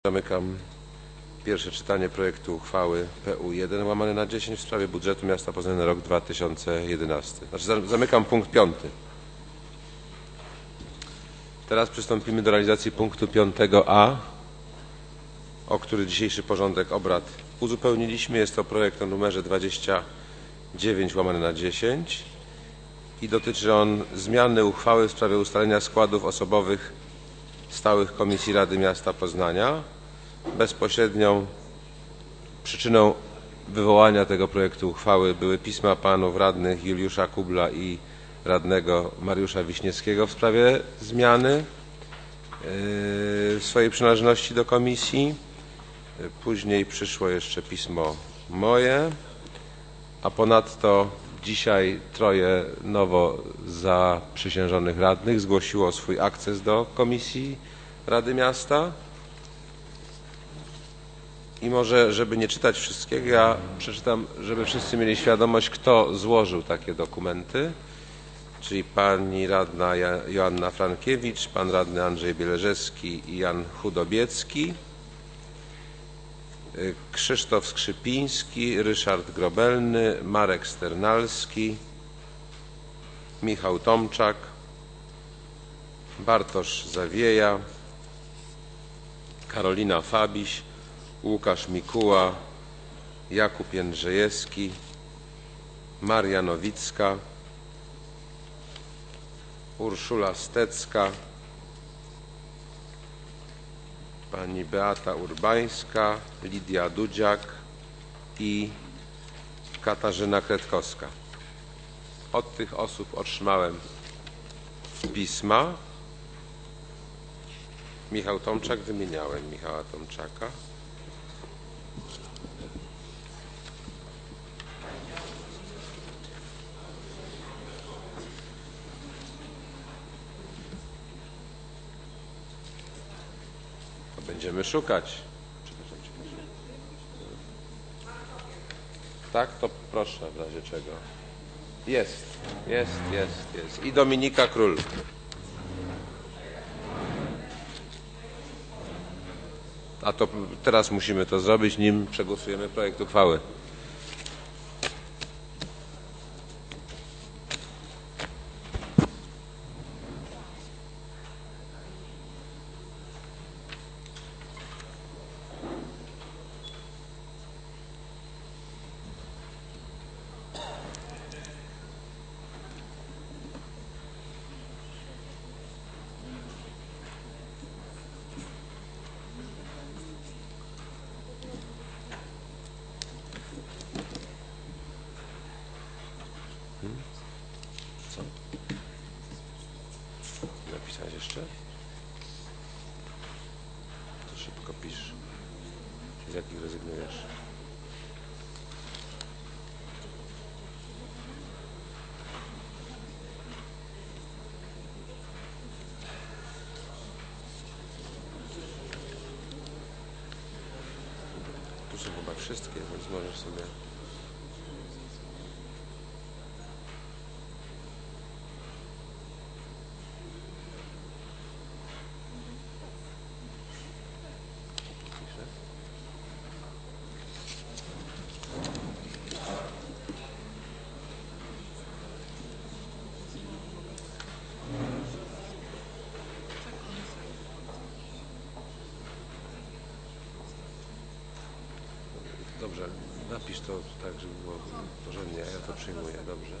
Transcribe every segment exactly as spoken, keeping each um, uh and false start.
Zamykam pierwsze czytanie projektu uchwały P U jeden łamane na dziesięć w sprawie budżetu miasta Poznania na rok dwa tysiące jedenasty. Znaczy, zamykam punkt piąty. Teraz przystąpimy do realizacji punktu piątego A, o który dzisiejszy porządek obrad uzupełniliśmy. Jest to projekt o numerze dwadzieścia dziewięć łamane na dziesięć i dotyczy on zmiany uchwały w sprawie ustalenia składów osobowych stałych Komisji Rady Miasta Poznania. Bezpośrednią przyczyną wywołania tego projektu uchwały były pisma panów radnych Juliusza Kubla i radnego Mariusza Wiśniewskiego w sprawie zmiany swojej przynależności do komisji. Później przyszło jeszcze pismo moje, a ponadto dzisiaj troje nowo zaprzysiężonych radnych zgłosiło swój akces do Komisji Rady Miasta. I może, żeby nie czytać wszystkiego, ja przeczytam, żeby wszyscy mieli świadomość, kto złożył takie dokumenty, czyli pani radna Joanna Frankiewicz, pan radny Andrzej Bieleżewski i Jan Chudobiecki, Krzysztof Skrzypiński, Ryszard Grobelny, Marek Sternalski, Michał Tomczak, Bartosz Zawieja, Karolina Fabiś, Łukasz Mikuła, Jakub Jędrzejewski, Maria Nowicka, Urszula Stecka, pani Beata Urbańska, Lidia Dudziak i Katarzyna Kretkowska. Od tych osób otrzymałem pisma. Michał Tomczak, wymieniałem Michała Tomczaka. Będziemy szukać. Tak, to proszę w razie czego. Jest, jest, jest, jest. I Dominika Król. A to teraz musimy to zrobić, nim przegłosujemy projekt uchwały. Co? Napisać jeszcze? To szybko pisz. Z jakich rezygnujesz? Tu są chyba wszystkie, więc możesz sobie... Dobrze, napisz to tak, żeby było porządnie, a ja to przyjmuję, dobrze.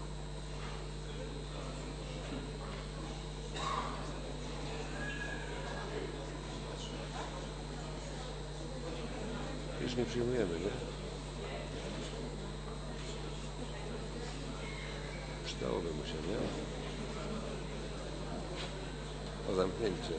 Już nie przyjmujemy, nie? Przydałoby mu się, nie? O zamknięcie.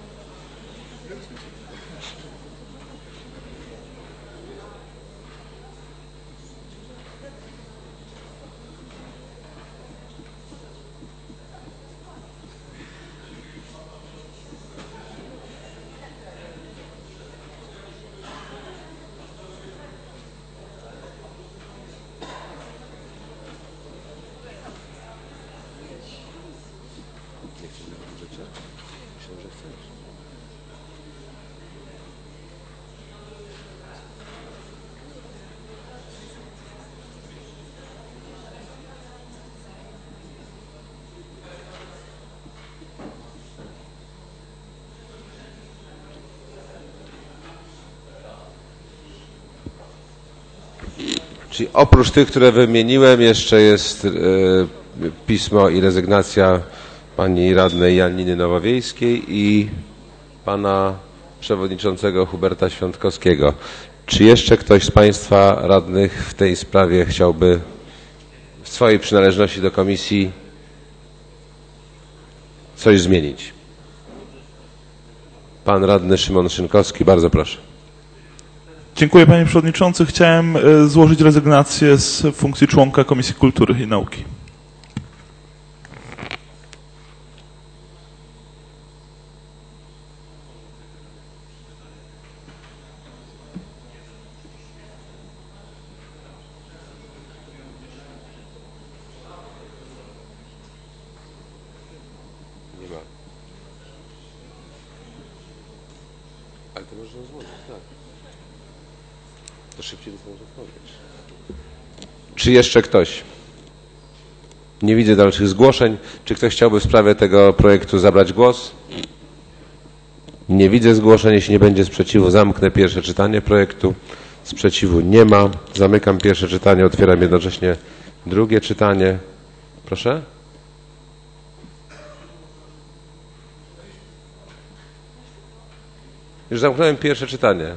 Nie chcesz w budżecie? Myślę, że chcesz. Czyli oprócz tych, które wymieniłem, jeszcze jest e, pismo i rezygnacja pani radnej Janiny Nowowiejskiej i pana przewodniczącego Huberta Świątkowskiego. Czy jeszcze ktoś z państwa radnych w tej sprawie chciałby w swojej przynależności do komisji coś zmienić? Pan radny Szymon Szynkowski, bardzo proszę. Dziękuję panie przewodniczący. Chciałem złożyć rezygnację z funkcji członka Komisji Kultury i Nauki. Nie ma. Ale to można złożyć, tak. To szybciej dostaniesz odpowiedź. Czy jeszcze ktoś? Nie widzę dalszych zgłoszeń. Czy ktoś chciałby w sprawie tego projektu zabrać głos? Nie widzę zgłoszeń. Jeśli nie będzie sprzeciwu, zamknę pierwsze czytanie projektu. Sprzeciwu nie ma. Zamykam pierwsze czytanie. Otwieram jednocześnie drugie czytanie. Proszę? Już zamknąłem pierwsze czytanie.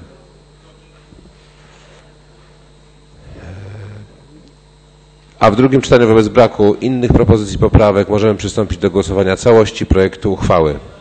A w drugim czytaniu wobec braku innych propozycji poprawek możemy przystąpić do głosowania całości projektu uchwały.